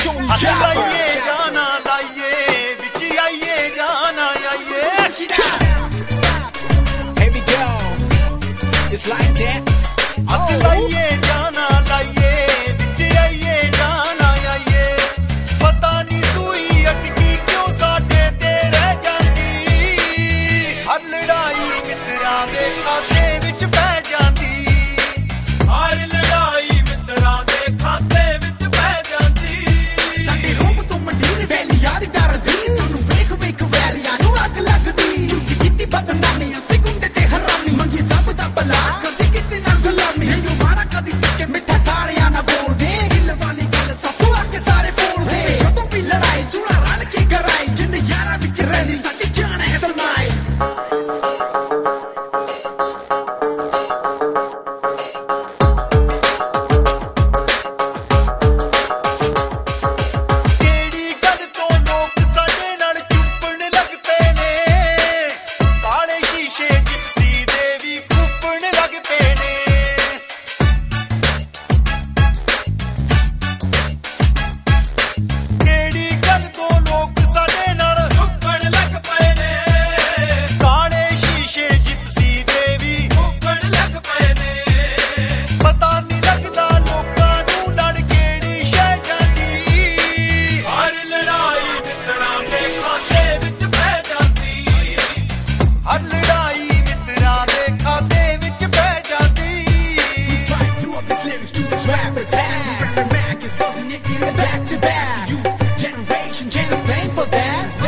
ਲਾਈਏ ਜਾਨਾ ਲਾਈਏ ਵਿੱਚ ਆਈਏ ਜਾਨਾ ਆਈਏ Here we go. It's like that. ਹੱਥ ਲਾਈਏ ਜਾਨਾ ਲਾਈਏ ਵਿੱਚ ਆਈਏ ਜਾਨਾ ਆਈਏ ਪਤਾ ਨਹੀਂ ਸੂਈ ਅਟਕੀ ਕਿਉਂ ਸਾਡੇ ਤੇ ਰਹਿ ਜਾਂਦੀ ਹਰ ਲੜਾਈ ਮਿੱਤਰਾਂ ਦੇ ਖਾਤੇ ਵਿੱਚ ਪੈ ਜਾਂਦੀ ਹਰ ਲੜਾਈ ਮਿੱਤਰਾਂ ਦੇ ਖਾਤੇ ਵਿੱਚ ਪੈ ਜਾਂਦੀ ਸਾਡੇ ਰੂਪ ਤੋਂ ਮੰਡੀਰ ਵੈਲੀ ਯਾਦ ਕਰਦੀ ਸਾਨੂੰ ਵੇਖ ਵੇਖ ਵੈਰੀਆਂ ਨੂੰ ਅੱਗ ਲੱਗਦੀ ਝੂਠੀ ਕੀਤੀ ਬਦਨਾਮੀ ਅਸੀਂ ਗੁੰਡੇ ਤੇ ਹਰਾਮੀ ਮੰਗੀ ਸਭ ਦਾ ਭਲਾ ਕਦੀ ਕਿਤੇ ਨਾ ਗੁਲਾਮੀ ਨਹੀਂ ਮਾਰਾ ਕਦੀ ਟਿੱਕੇ ਮਿੱਠਾ ਸਾਰਿਆਂ ਨਾ ਬੋਲਦੇ ਹਿੱਲ ਵਾਲੀ ਗੱਲ ਸਤੋਂ ਆ ਕੇ ਸਾਰੇ ਬੋਲਦੇ ਜਦੋਂ ਵੀ ਲੜਾਈ ਸੁਣਾ ਰਲ ਕੇ ਕਰਾਈ ਜਿੰਦ ਯਾਰਾਂ ਵਿੱਚ ਰਹਿੰਦੀ ਸਾਡੀ ਜਾਨ ਹੈ ਸਲਮਾਈ ਕਿਹੜੀ ਗੱਲ ਤੋਂ ਲੋਕ ਸਾਡੇ ਨਾਲ ਚੁੱਪਣ ਲੱਗ ਪਏ ਨੇ ਕਾਲੇ ਸ਼ੀਸ਼ੇ ਜਿਪਸੀ ਦੇ ਵੀ ਫੁੱਫਣ ਲੱਗ ਪਏ ਨੇ ਕਿਹੜੀ ਗੱਲ ਤੋਂ ਲੋਕ ਸਾਡੇ ਨਾਲ ਚੁੱਪਣ ਲੱਗ ਪਏ ਨੇ ਕਾਲੇ ਸ਼ੀਸ਼ੇ ਜਿਪਸੀ ਦੇ ਵੀ ਫੁੱਫਣ ਲੱਗ ਪਏ ਨੇ ਪਤਾ ਨਹੀਂ ਲੱਗਦਾ ਲੋਕਾਂ ਨੂੰ ਲੜ ਕਿਹੜੀ ਸ਼ੈ ਜਾਂਦੀ ਹਰ ਲੜਾਈ ਮਿੱਤਰਾਂ ਦੇ ਖਾਤੇ ਵਿੱਚ ਪੈ ਜਾਂਦੀ ਹਰ ਲੜਾਈ ਮਿੱਤਰਾਂ ਦੇ ਖਾਤੇ ਵਿੱਚ ਪੈ ਜਾਂਦੀ Right through all these lyrics to this rap attack. Rapper Mac is buzzing it, it is back to back. You generation can't explain for that.